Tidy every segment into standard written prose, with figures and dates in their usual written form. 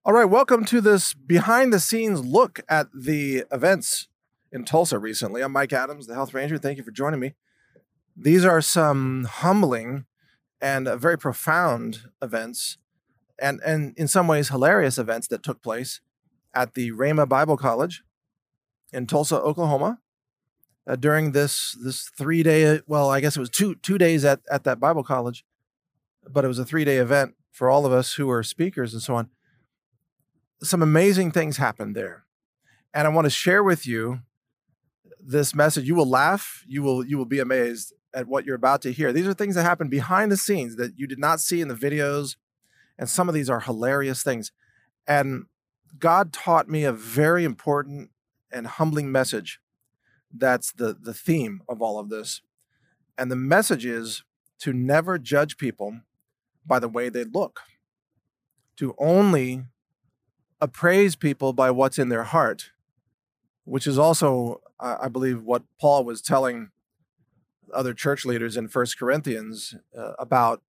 All right, welcome to this behind the scenes look at the events in Tulsa recently. I'm Mike Adams, the Health Ranger. Thank you for joining me. These are some humbling and very profound events and in some ways hilarious events that took place at the Rhema Bible College in Tulsa, Oklahoma. During this 3-day, well, I guess it was two days at that Bible college, but it was a 3-day event for all of us who were speakers and so on. Some amazing things happened there. And I want to share with you this message. You will laugh. You will be amazed at what you're about to hear. These are things that happen behind the scenes that you did not see in the videos. And some of these are hilarious things. And God taught me a very important and humbling message. That's the theme of all of this. And the message is to never judge people by the way they look, to only appraise people by what's in their heart, which is also, I believe, what Paul was telling other church leaders in 1 Corinthians about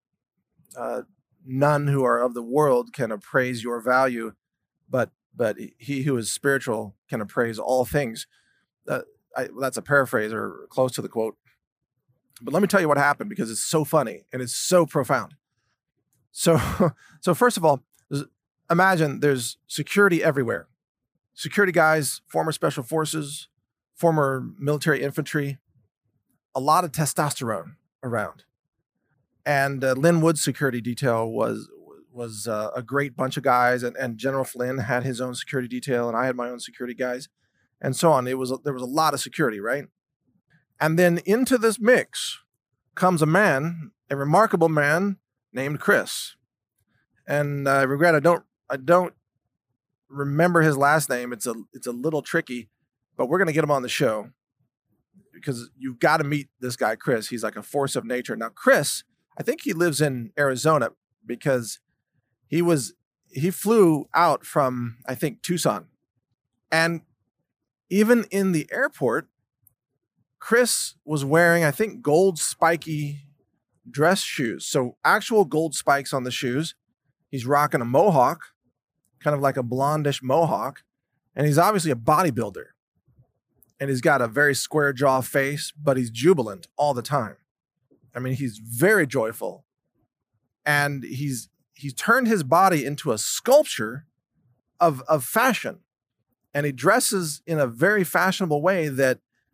none who are of the world can appraise your value, but he who is spiritual can appraise all things. That's a paraphrase or close to the quote. But let me tell you what happened, because it's so funny and it's so profound. So first of all, imagine there's security everywhere. Security guys, former special forces, former military infantry, a lot of testosterone around. And Lynn Wood's security detail was a great bunch of guys, and General Flynn had his own security detail, and I had my own security guys, and so on. There was a lot of security, right? And then into this mix comes a man, a remarkable man named Chris. And I regret I don't remember his last name. It's a little tricky, but we're going to get him on the show because you've got to meet this guy, Chris. He's like a force of nature. Now, Chris, I think he lives in Arizona because he flew out from, I think, Tucson. And even in the airport, Chris was wearing, I think, gold spiky dress shoes. So actual gold spikes on the shoes. He's rocking a mohawk, kind of like a blondish mohawk. And he's obviously a bodybuilder. And he's got a very square jaw face, but he's jubilant all the time. I mean, he's very joyful. And he's turned his body into a sculpture of fashion. And he dresses in a very fashionable way that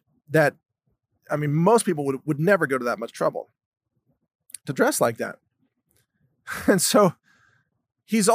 I mean, most people would never go to that much trouble to dress like that. And so he's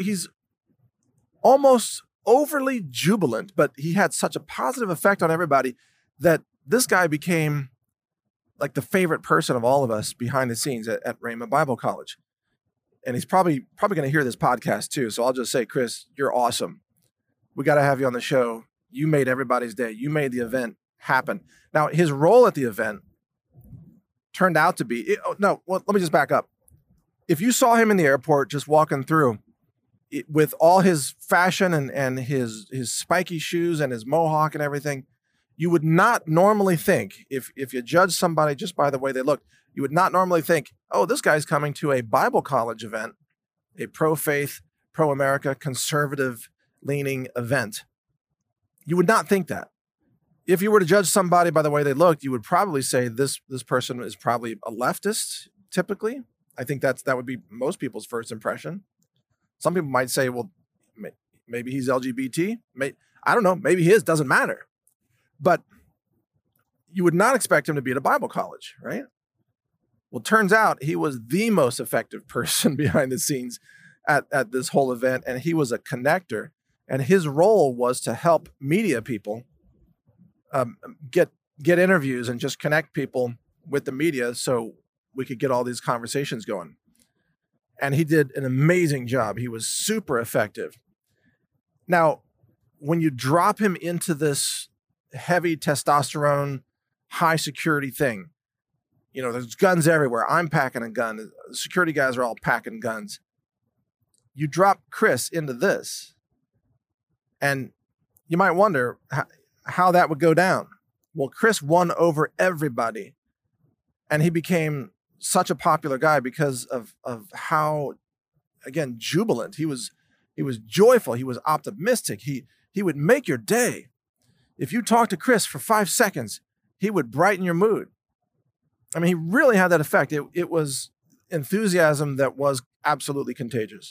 almost overly jubilant, but he had such a positive effect on everybody that this guy became like the favorite person of all of us behind the scenes at Rhema Bible College. And he's probably going to hear this podcast too. So I'll just say, Chris, you're awesome. We got to have you on the show. You made everybody's day. You made the event happen. Now, his role at the event turned out to be, let me just back up. If you saw him in the airport just walking through with all his fashion and his spiky shoes and his mohawk and everything, you would not normally think, if you judge somebody just by the way they look, you would not normally think, oh, this guy's coming to a Bible college event, a pro-faith, pro-America, conservative-leaning event. You would not think that. If you were to judge somebody by the way they looked, you would probably say this person is probably a leftist, typically. I think that would be most people's first impression. Some people might say, well, maybe he's LGBT. I don't know. Maybe he is. Doesn't matter. But you would not expect him to be at a Bible college, right? Well, turns out he was the most effective person behind the scenes at this whole event, and he was a connector. And his role was to help media people get interviews and just connect people with the media so we could get all these conversations going. And he did an amazing job. He was super effective. Now, when you drop him into this heavy testosterone, high security thing, you know, there's guns everywhere. I'm packing a gun. The security guys are all packing guns. You drop Chris into this, and you might wonder how that would go down. Well, Chris won over everybody, and he became such a popular guy because of how, again, jubilant. He was He was joyful. He was optimistic. He would make your day. If you talked to Chris for 5 seconds, he would brighten your mood. I mean, he really had that effect. It was enthusiasm that was absolutely contagious.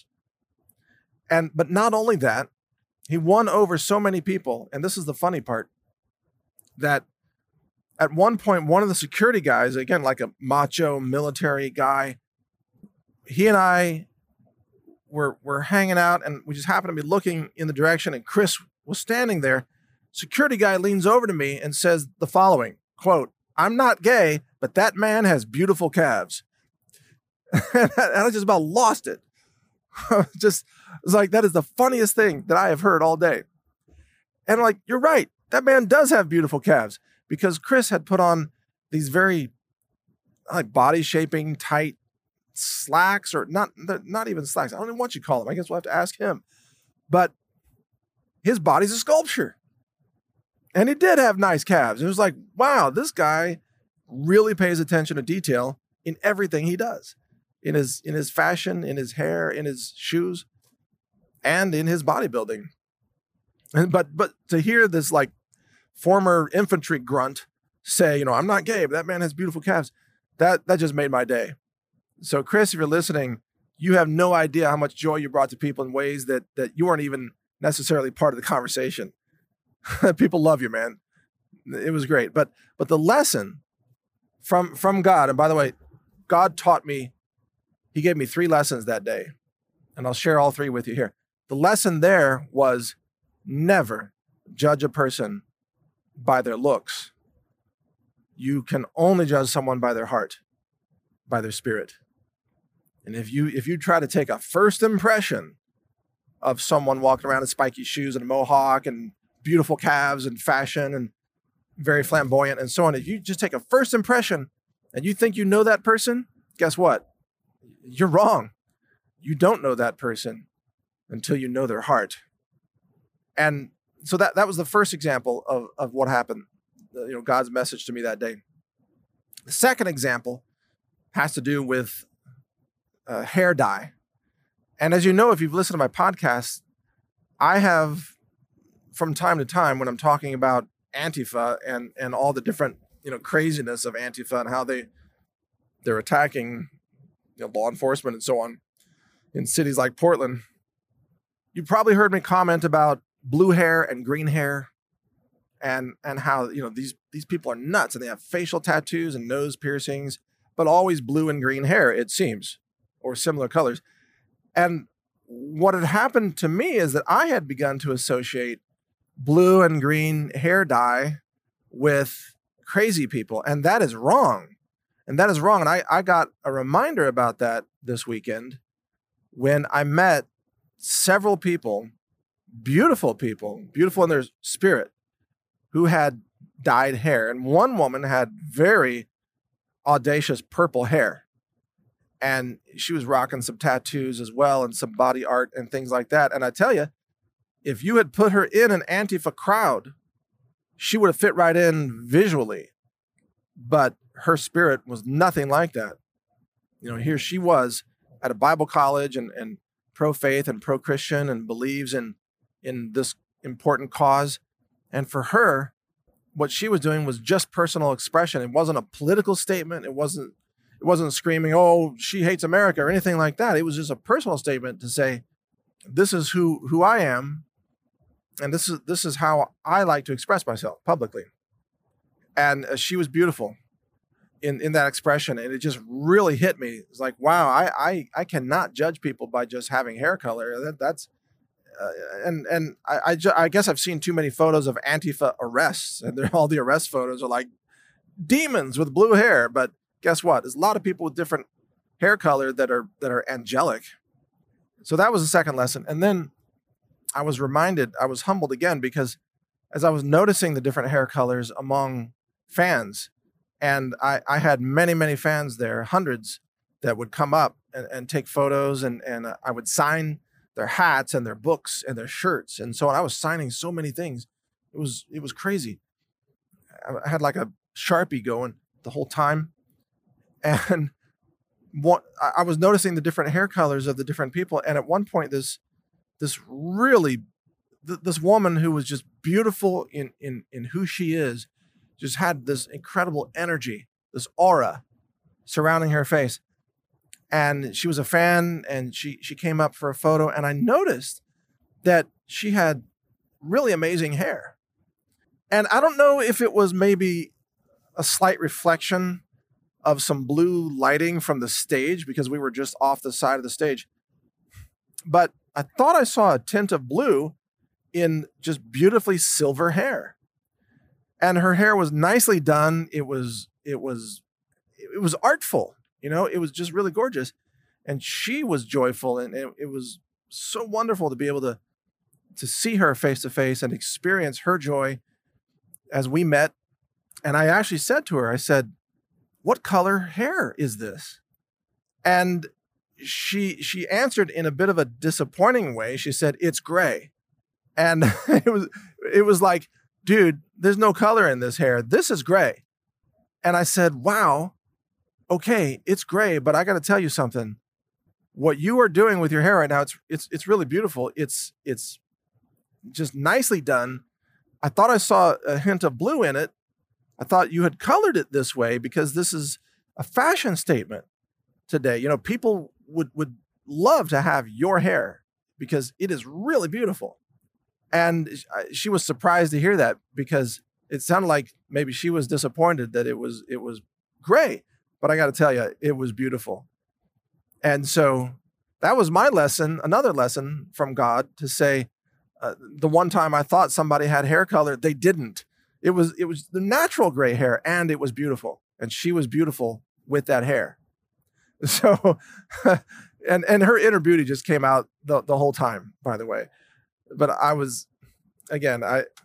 But not only that, he won over so many people. And this is the funny part, that at one point, one of the security guys, again, like a macho military guy, he and I were hanging out, and we just happened to be looking in the direction, and Chris was standing there. Security guy leans over to me and says the following, quote, "I'm not gay, but that man has beautiful calves." And I just about lost it. Just, it's like, that is the funniest thing that I have heard all day. And like, you're right. That man does have beautiful calves, because Chris had put on these very like body shaping tight slacks, or not even slacks. I don't know what you call them. I guess we'll have to ask him. But his body's a sculpture. And he did have nice calves. It was like, wow, this guy really pays attention to detail in everything he does. In his fashion, in his hair, in his shoes, and in his bodybuilding. But to hear this like former infantry grunt say, I'm not gay, but that man has beautiful calves, that just made my day. So Chris, if you're listening, you have no idea how much joy you brought to people in ways that you weren't even necessarily part of the conversation. People love you, man. It was great. But the lesson from God, and by the way, God taught me, he gave me 3 lessons that day, and I'll share all 3 with you here. The lesson there was never judge a person by their looks. You can only judge someone by their heart, by their spirit. And if you try to take a first impression of someone walking around in spiky shoes and a mohawk and beautiful calves and fashion and very flamboyant and so on, if you just take a first impression and you think you know that person, guess what? You're wrong. You don't know that person until you know their heart. And so that was the first example of what happened, God's message to me that day. The second example has to do with hair dye. And as you know, if you've listened to my podcast, I have, from time to time, when I'm talking about Antifa and all the different, craziness of Antifa and how they're attacking, law enforcement and so on in cities like Portland, you probably heard me comment about blue hair and green hair and how, these people are nuts and they have facial tattoos and nose piercings, but always blue and green hair, it seems, or similar colors. And what had happened to me is that I had begun to associate blue and green hair dye with crazy people. And that is wrong. And I got a reminder about that this weekend when I met several people, beautiful in their spirit, who had dyed hair. And one woman had very audacious purple hair. And she was rocking some tattoos as well and some body art and things like that. And I tell you, if you had put her in an Antifa crowd, she would have fit right in visually. But her spirit was nothing like that. Here she was at a Bible college and pro-faith and pro-Christian and believes in this important cause. And for her, what she was doing was just personal expression. It wasn't a political statement. It wasn't screaming, oh, she hates America or anything like that. It was just a personal statement to say, this is who I am. And this is how I like to express myself publicly. And she was beautiful in that expression. And it just really hit me. It's like, wow, I cannot judge people by just having hair color. That's I guess I've seen too many photos of Antifa arrests, and all the arrest photos are like demons with blue hair. But guess what? There's a lot of people with different hair color that are angelic. So that was the second lesson. And then I was humbled again, because as I was noticing the different hair colors among fans, and I had many, many fans there, hundreds, that would come up and take photos, and I would sign their hats and their books and their shirts and so on. I was signing so many things. It was crazy. I had like a Sharpie going the whole time. And I was noticing the different hair colors of the different people. And at one point, this this really this woman who was just beautiful in who she is, just had this incredible energy, this aura surrounding her face. And she was a fan, and she came up for a photo, and I noticed that she had really amazing hair. And I don't know if it was maybe a slight reflection of some blue lighting from the stage, because we were just off the side of the stage. But I thought I saw a tint of blue in just beautifully silver hair. And her hair was nicely done. It was artful, it was just really gorgeous. And she was joyful, and it was so wonderful to be able to see her face to face and experience her joy as we met. And I actually said to her, I said, "What color hair is this?" And she answered in a bit of a disappointing way. She said, "It's gray." And it was like, "Dude, there's no color in this hair. This is gray." And I said, "Wow, okay, it's gray, but I got to tell you something. What you are doing with your hair right now, it's really beautiful. It's just nicely done. I thought I saw a hint of blue in it. I thought you had colored it this way because this is a fashion statement today. People would love to have your hair because it is really beautiful." And she was surprised to hear that, because it sounded like maybe she was disappointed that it was gray. But I got to tell you, it was beautiful. And so that was my lesson, another lesson from God, to say, the one time I thought somebody had hair color, they didn't. It was the natural gray hair, and it was beautiful. And she was beautiful with that hair. So, and her inner beauty just came out the whole time, by the way. But I was, again,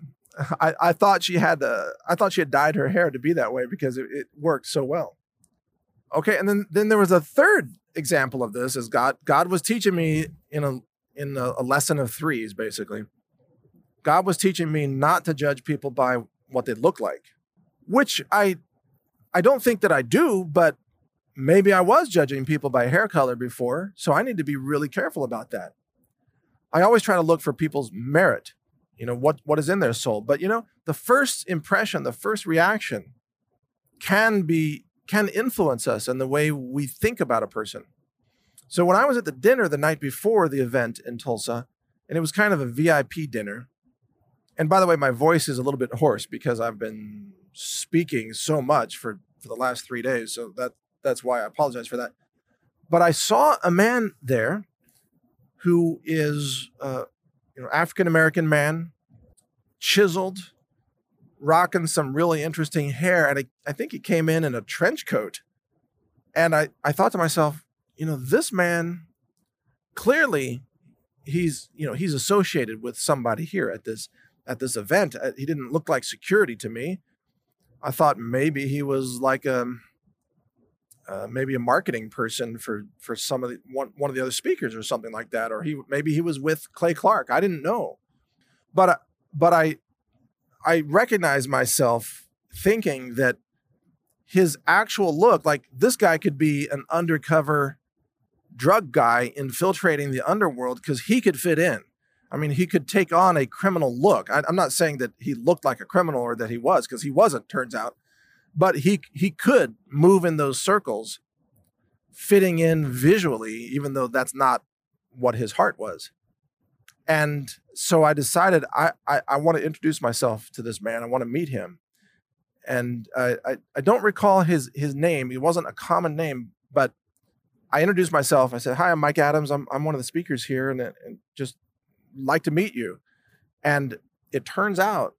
I thought she had dyed her hair to be that way, because it worked so well. Okay, and then there was a third example of this, as God was teaching me in a lesson of threes, basically. God was teaching me not to judge people by what they look like, which I don't think that I do, but maybe I was judging people by hair color before, so I need to be really careful about that. I always try to look for people's merit, what is in their soul. But, the first impression, the first reaction can influence us in the way we think about a person. So when I was at the dinner the night before the event in Tulsa, and it was kind of a VIP dinner, and by the way, my voice is a little bit hoarse because I've been speaking so much for the last 3 days. So that's why I apologize for that. But I saw a man there who is, African-American man, chiseled, rocking some really interesting hair. And I think he came in a trench coat. And I thought to myself, this man, clearly he's associated with somebody here at this event. He didn't look like security to me. I thought maybe he was like maybe a marketing person for some of one of the other speakers or something like that, or maybe he was with Clay Clark. I didn't know, but I recognized myself thinking that his actual look, like, this guy could be an undercover drug guy infiltrating the underworld, because he could fit in. I mean, he could take on a criminal look. I'm not saying that he looked like a criminal or that he was, because he wasn't, turns out. But he could move in those circles, fitting in visually, even though that's not what his heart was. And so I decided I want to introduce myself to this man. I want to meet him. And I don't recall his name. It wasn't a common name, but I introduced myself. I said, "Hi, I'm Mike Adams. I'm one of the speakers here, and just like to meet you." And it turns out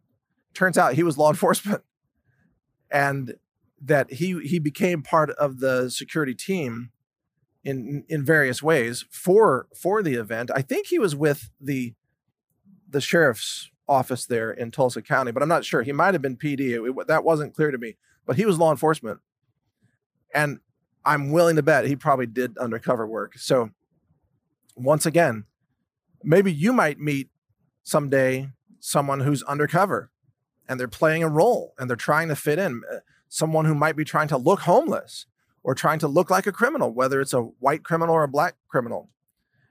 he was law enforcement. And that he became part of the security team in various ways for the event. I think he was with the sheriff's office there in Tulsa County, but I'm not sure. He might have been PD. That wasn't clear to me, but he was law enforcement. And I'm willing to bet he probably did undercover work. So once again, maybe you might meet someday someone who's undercover, and they're playing a role, and they're trying to fit in. Someone who might be trying to look homeless or trying to look like a criminal, whether it's a white criminal or a black criminal.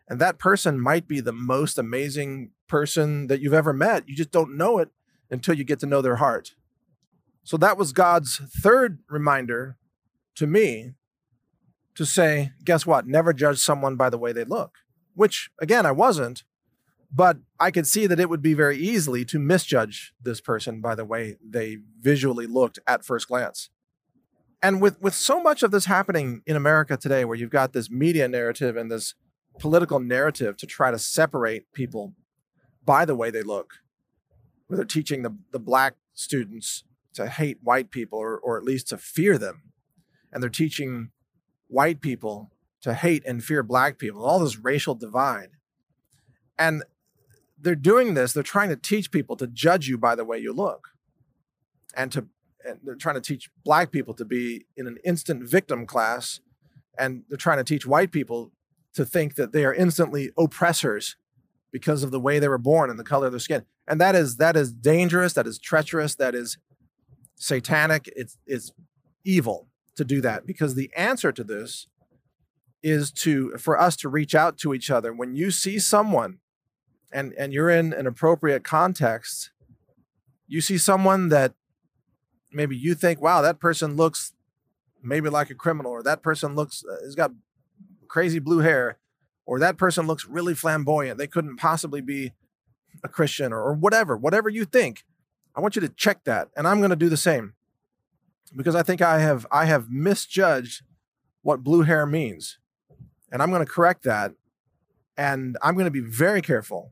And that person might be the most amazing person that you've ever met. You just don't know it until you get to know their heart. So that was God's third reminder to me to say, guess what? Never judge someone by the way they look, which again, I wasn't, but I could see that it would be very easily to misjudge this person by the way they visually looked at first glance. And with so much of this happening in America today, where you've got this media narrative and this political narrative to try to separate people by the way they look, where they're teaching the black students to hate white people or at least to fear them. And they're teaching white people to hate and fear black people, all this racial divide. And they're doing this, they're trying to teach people to judge you by the way you look. And they're trying to teach black people to be in an instant victim class. And they're trying to teach white people to think that they are instantly oppressors because of the way they were born and the color of their skin. And that is dangerous, that is treacherous, that is satanic. It's evil to do that, because the answer to this is for us to reach out to each other. When you see someone and you're in an appropriate context, you see someone that maybe you think, wow, that person looks maybe like a criminal, or that person has got crazy blue hair, or that person looks really flamboyant. They couldn't possibly be a Christian, or whatever you think. I want you to check that. And I'm going to do the same, because I think I have misjudged what blue hair means. And I'm going to correct that. And I'm going to be very careful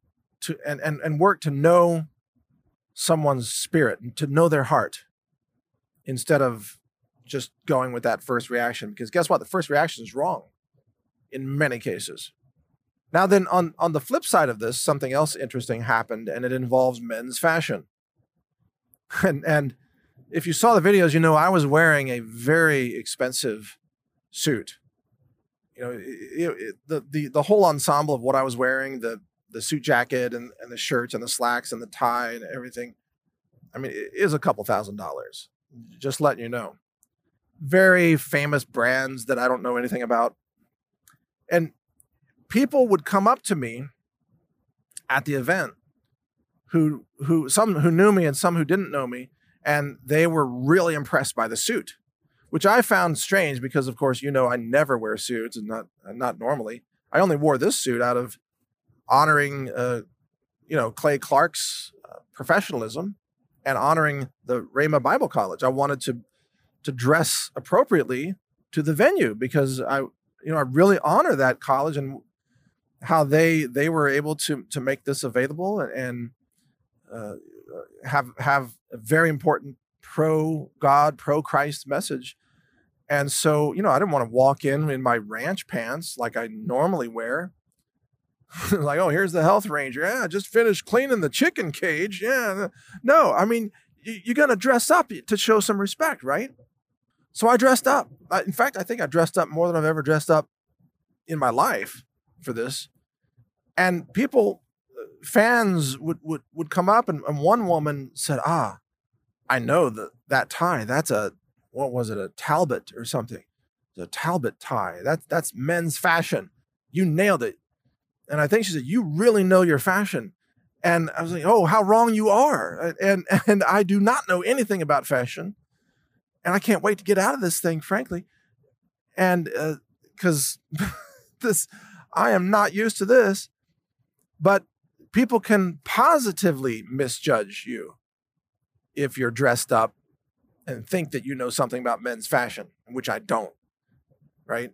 and work to know someone's spirit and to know their heart, instead of just going with that first reaction. Because guess what? The first reaction is wrong in many cases. Now then, on the flip side of this, something else interesting happened, and it involves men's fashion. And if you saw the videos, you know I was wearing a very expensive suit. The whole ensemble of what I was wearing, the suit jacket and the shirts and the slacks and the tie and everything, I mean, it is a couple $1,000s. Just letting you know. Very famous brands that I don't know anything about. And people would come up to me at the event some who knew me and some who didn't know me, and they were really impressed by the suit, which I found strange because, of course, I never wear suits, and not normally. I only wore this suit out of honoring, Clay Clark's professionalism and honoring the Rhema Bible College. I wanted to dress appropriately to the venue, because I really honor that college and how they were able to make this available and have a very important pro-God, pro-Christ message. And so, I didn't want to walk in my ranch pants like I normally wear. Like, oh, here's the health ranger. Yeah, I just finished cleaning the chicken cage. Yeah. No, I mean, you're going to dress up to show some respect, right? So I dressed up. In fact, I think I dressed up more than I've ever dressed up in my life for this. And fans would come up, and one woman said, I know that tie. That's what was it? A Talbot or something. It's a Talbot tie. That's men's fashion. You nailed it. And I think she said, you really know your fashion. And I was like, oh, how wrong you are. And I do not know anything about fashion. And I can't wait to get out of this thing, frankly. And because I am not used to this. But people can positively misjudge you if you're dressed up and think that you know something about men's fashion, which I don't, right?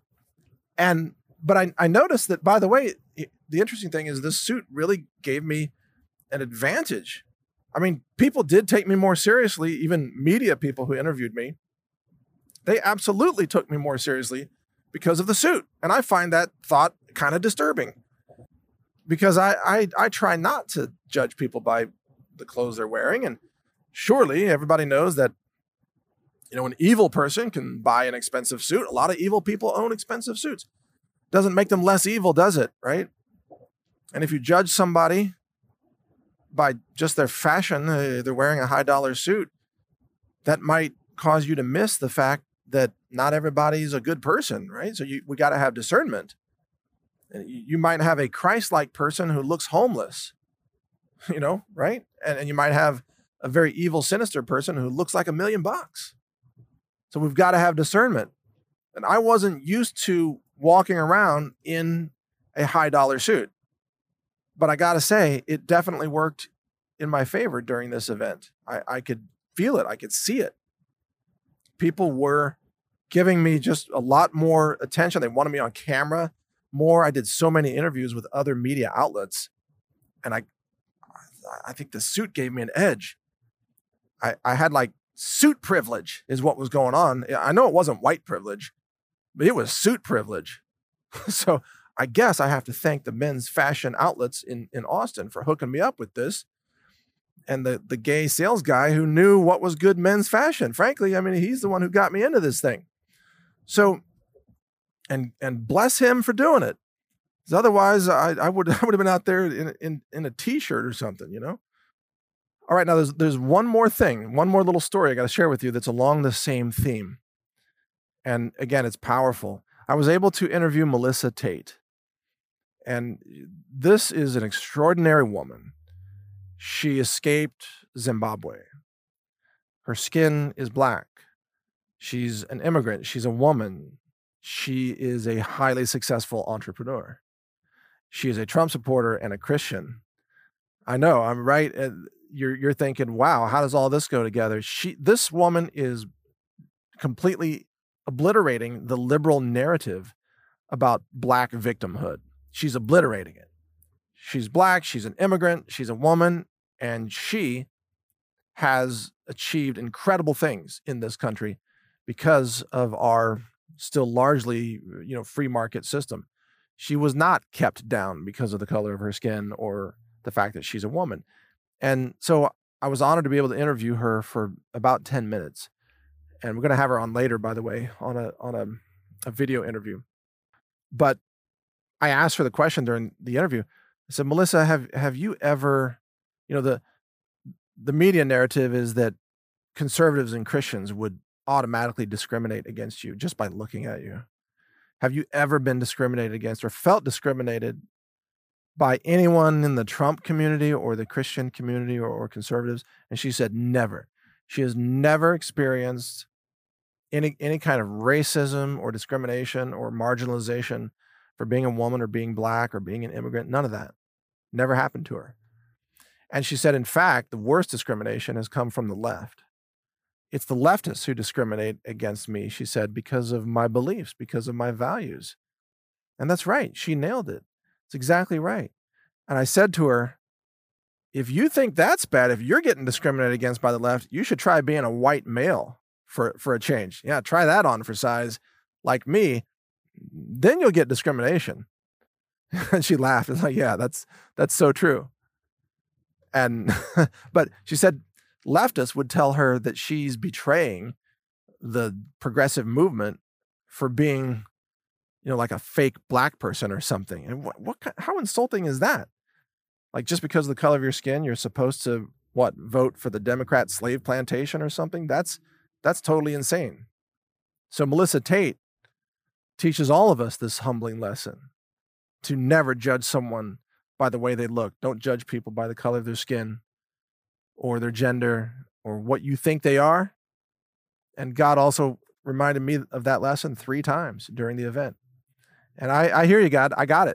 But I noticed that, by the way, the interesting thing is this suit really gave me an advantage. I mean, people did take me more seriously, even media people who interviewed me. They absolutely took me more seriously because of the suit. And I find that thought kind of disturbing, because I try not to judge people by the clothes they're wearing. And surely everybody knows that, an evil person can buy an expensive suit. A lot of evil people own expensive suits. Doesn't make them less evil, does it? Right? And if you judge somebody by just their fashion, they're wearing a high-dollar suit, that might cause you to miss the fact that not everybody's a good person, right? So we got to have discernment. And you might have a Christ-like person who looks homeless, right? And you might have a very evil, sinister person who looks like $1 million. So we've got to have discernment. And I wasn't used to walking around in a high dollar suit, but I got to say, it definitely worked in my favor during this event. I could feel it. I could see it. People were giving me just a lot more attention. They wanted me on camera more. I did so many interviews with other media outlets, and I think the suit gave me an edge. I had like suit privilege is what was going on. I know it wasn't white privilege, but it was suit privilege. So I guess I have to thank the men's fashion outlets in Austin for hooking me up with this. And the gay sales guy who knew what was good men's fashion. Frankly, I mean, he's the one who got me into this thing. So, and bless him for doing it. Because otherwise, I would have been out there in a t-shirt or something, All right, now there's one more thing, one more little story I got to share with you that's along the same theme. And again, it's powerful. I was able to interview Melissa Tate. And this is an extraordinary woman. She escaped Zimbabwe. Her skin is black. She's an immigrant. She's a woman. She is a highly successful entrepreneur. She is a Trump supporter and a Christian. I know, I'm right. You're thinking, wow, how does all this go together? This woman is completely obliterating the liberal narrative about black victimhood. She's obliterating it. She's black, she's an immigrant, she's a woman, and she has achieved incredible things in this country because of our still largely, free market system. She was not kept down because of the color of her skin or the fact that she's a woman. And so I was honored to be able to interview her for about 10 minutes. And we're going to have her on later, by the way, on a video interview. But I asked her the question during the interview. I said, Melissa, have you ever, the media narrative is that conservatives and Christians would automatically discriminate against you just by looking at you. Have you ever been discriminated against or felt discriminated by anyone in the Trump community or the Christian community or conservatives? And she said, never. She has never experienced any kind of racism or discrimination or marginalization for being a woman or being black or being an immigrant. None of that. Never happened to her. And she said, in fact, the worst discrimination has come from the left. It's the leftists who discriminate against me, she said, because of my beliefs, because of my values. And that's right. She nailed it. It's exactly right. And I said to her, if you think that's bad, if you're getting discriminated against by the left, you should try being a white male for a change. Yeah, try that on for size like me. Then you'll get discrimination. And she laughed. It's like, yeah, that's so true. And but she said leftists would tell her that she's betraying the progressive movement for being, like a fake black person or something. And how insulting is that? Like, just because of the color of your skin, you're supposed to vote for the Democrat slave plantation or something? That's totally insane. So Melissa Tate teaches all of us this humbling lesson to never judge someone by the way they look. Don't judge people by the color of their skin or their gender or what you think they are. And God also reminded me of that lesson 3 times during the event. And I hear you, God. I got it.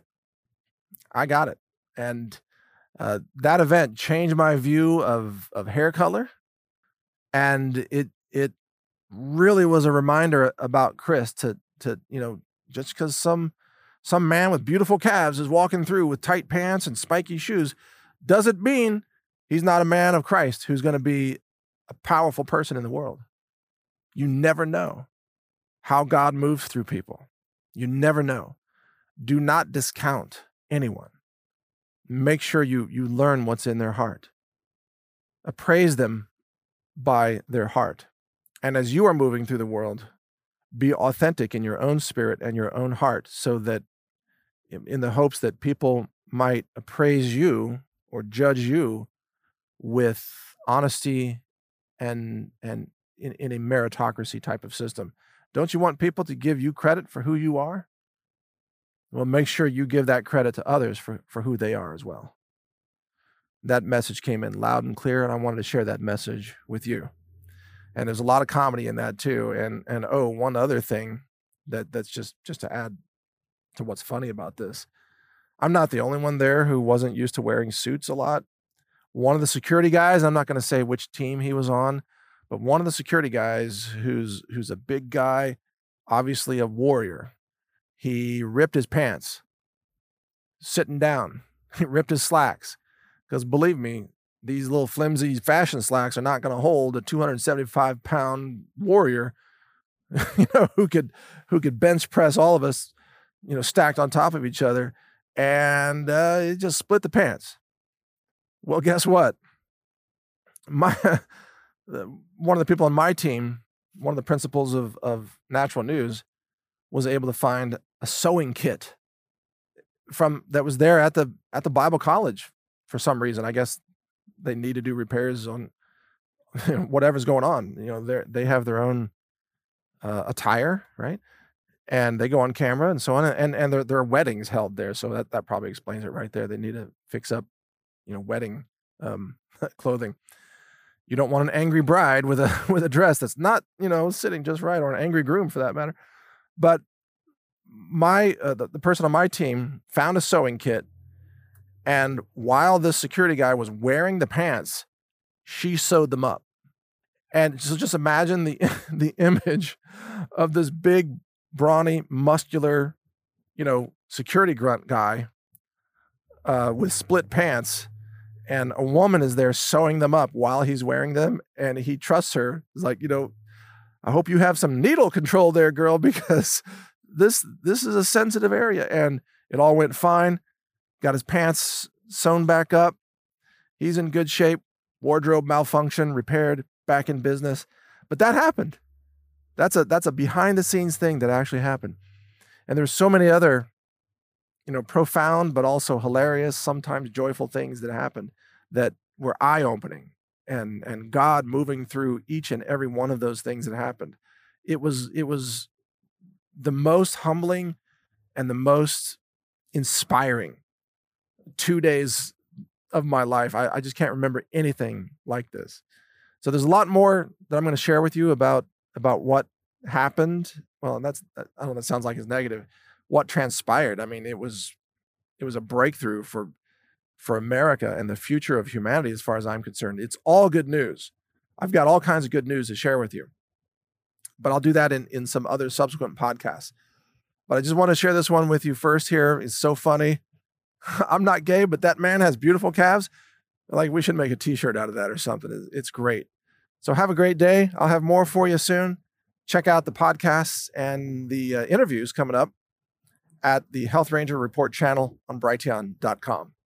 And that event changed my view of hair color. And it really was a reminder about Chris to just because some man with beautiful calves is walking through with tight pants and spiky shoes doesn't mean he's not a man of Christ who's going to be a powerful person in the world. You never know how God moves through people. You never know. Do not discount anyone. Make sure you learn what's in their heart. Appraise them by their heart. And as you are moving through the world, be authentic in your own spirit and your own heart, so that in the hopes that people might appraise you or judge you with honesty and in a meritocracy type of system. Don't you want people to give you credit for who you are? well, make sure you give that credit to others for who they are as well. That message came in loud and clear, and I wanted to share that message with you. And there's a lot of comedy in that too. And oh, one other thing that's just to add to what's funny about this. I'm not the only one there who wasn't used to wearing suits a lot. One of the security guys, I'm not going to say which team he was on, but one of the security guys who's a big guy, obviously a warrior, he ripped his pants sitting down. He ripped his slacks because believe me, these little flimsy fashion slacks are not going to hold a 275-pound warrior, who could bench press all of us, stacked on top of each other, and it just split the pants. Well, guess what? One of the people on my team, one of the principals of Natural News, was able to find a sewing kit that was there at the Bible college for some reason. I guess they need to do repairs on whatever's going on. They have their own attire, right? And they go on camera and so on. And there are weddings held there, so that probably explains it right there. They need to fix up, wedding clothing. You don't want an angry bride with a dress that's not, sitting just right, or an angry groom for that matter. But the person on my team found a sewing kit, and while this security guy was wearing the pants, she sewed them up. And so just imagine the image of this big, brawny, muscular, security grunt guy with split pants, and a woman is there sewing them up while he's wearing them, and he trusts her. He's like, I hope you have some needle control there, girl, because this is a sensitive area. And it all went fine. Got his pants sewn back up. He's in good shape. Wardrobe malfunction repaired, back in business. But that happened. That's a behind the scenes thing that actually happened. And there's so many other, profound but also hilarious, sometimes joyful things that happened that were eye-opening, and God moving through each and every one of those things that happened. It was the most humbling and the most inspiring 2 days of my life. I just can't remember anything like this. So there's a lot more that I'm going to share with you about what happened. Well, I don't know, that sounds like it's negative. What transpired. I mean, it was a breakthrough for America and the future of humanity, as far as I'm concerned. It's all good news. I've got all kinds of good news to share with you, but I'll do that in some other subsequent podcasts. But I just want to share this one with you first here. It's so funny. I'm not gay, but that man has beautiful calves. Like, we should make a t-shirt out of that or something. It's great. So have a great day. I'll have more for you soon. Check out the podcasts and the interviews coming up at the Health Ranger Report channel on Brighteon.com.